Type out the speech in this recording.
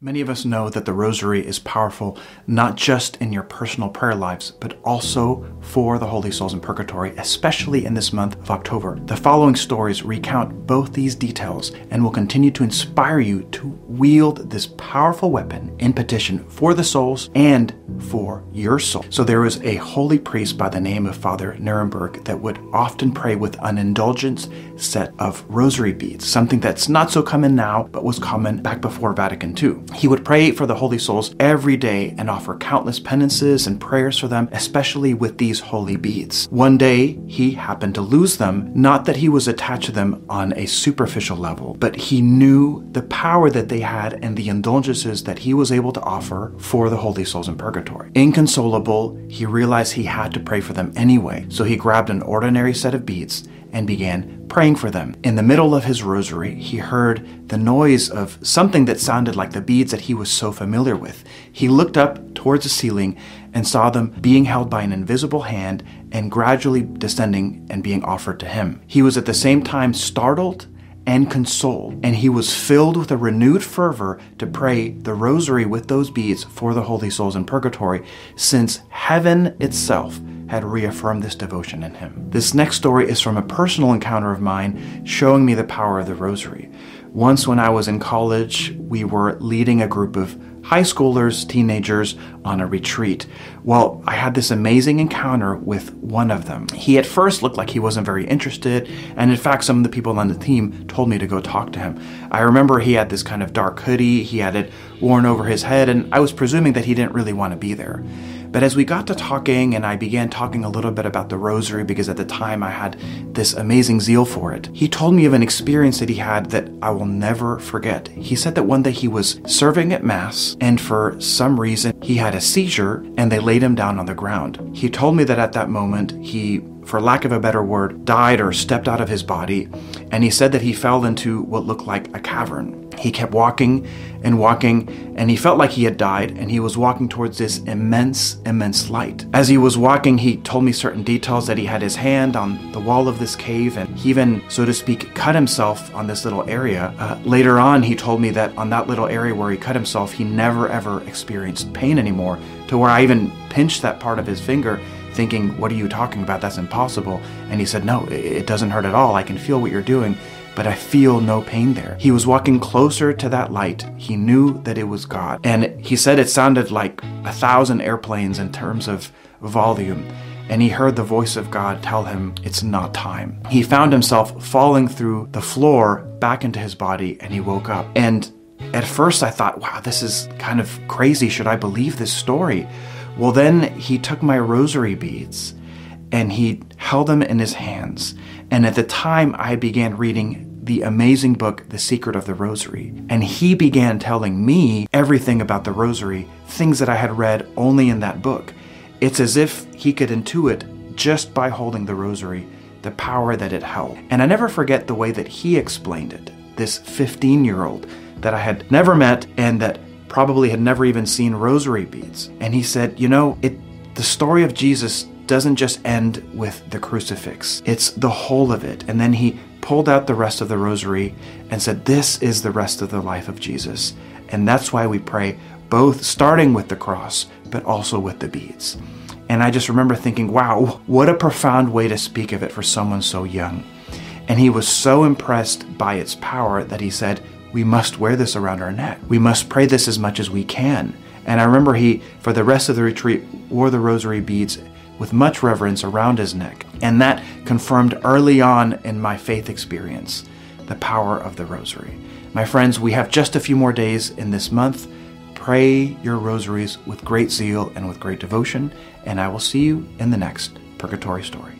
Many of us know that the rosary is powerful, not just in your personal prayer lives, but also for the holy souls in purgatory, especially in this month of October. The following stories recount both these details and will continue to inspire you to wield this powerful weapon in petition for the souls and for your soul. So there was a holy priest by the name of Father Nuremberg that would often pray with an indulgence set of rosary beads, something that's not so common now, but was common back before Vatican II. He would pray for the holy souls every day and offer countless penances and prayers for them, especially with these holy beads. One day, he happened to lose them, not that he was attached to them on a superficial level, but he knew the power that they had and the indulgences that he was able to offer for the holy souls in purgatory. Inconsolable, he realized he had to pray for them anyway, so he grabbed an ordinary set of beads and began praying for them. In the middle of his rosary, he heard the noise of something that sounded like the beads that he was so familiar with. He looked up towards the ceiling and saw them being held by an invisible hand and gradually descending and being offered to him. He was at the same time startled and consoled, and he was filled with a renewed fervor to pray the rosary with those beads for the holy souls in purgatory, since heaven itself had reaffirmed this devotion in him. This next story is from a personal encounter of mine, showing me the power of the rosary. Once when I was in college, we were leading a group of high schoolers, teenagers, on a retreat. Well, I had this amazing encounter with one of them. He at first looked like he wasn't very interested, and in fact, some of the people on the team told me to go talk to him. I remember he had this kind of dark hoodie, he had it worn over his head, and I was presuming that he didn't really want to be there. But as we got to talking and I began talking a little bit about the rosary, because at the time I had this amazing zeal for it, he told me of an experience that he had that I will never forget. He said that one day he was serving at Mass, and for some reason he had a seizure and they laid him down on the ground. He told me that at that moment he, for lack of a better word, died or stepped out of his body, and he said that he fell into what looked like a cavern. He kept walking, and he felt like he had died, and he was walking towards this immense light. As he was walking, he told me certain details, that he had his hand on the wall of this cave, and he even, so to speak, cut himself on this little area. Later on, he told me that on that little area where he cut himself, he never ever experienced pain anymore, to where I even pinched that part of his finger, thinking, what are you talking about? That's impossible. And he said, no, it doesn't hurt at all. I can feel what you're doing, but I feel no pain there. He was walking closer to that light. He knew that it was God. And he said it sounded like 1,000 airplanes in terms of volume. And he heard the voice of God tell him, it's not time. He found himself falling through the floor back into his body, and he woke up. And at first I thought, wow, this is kind of crazy. Should I believe this story? Well, then he took my rosary beads and he held them in his hands. And at the time I began reading the amazing book, The Secret of the Rosary. And he began telling me everything about the rosary, things that I had read only in that book. It's as if he could intuit, just by holding the rosary, the power that it held. And I never forget the way that he explained it, this 15-year-old that I had never met and that probably had never even seen rosary beads. And he said, the story of Jesus doesn't just end with the crucifix. It's the whole of it. And then he pulled out the rest of the rosary and said, this is the rest of the life of Jesus. And that's why we pray, both starting with the cross, but also with the beads. And I just remember thinking, wow, what a profound way to speak of it for someone so young. And he was so impressed by its power that he said, we must wear this around our neck. We must pray this as much as we can. And I remember he, for the rest of the retreat, wore the rosary beads with much reverence around his neck. And that confirmed early on in my faith experience the power of the rosary. My friends, we have just a few more days in this month. Pray your rosaries with great zeal and with great devotion, and I will see you in the next Purgatory Story.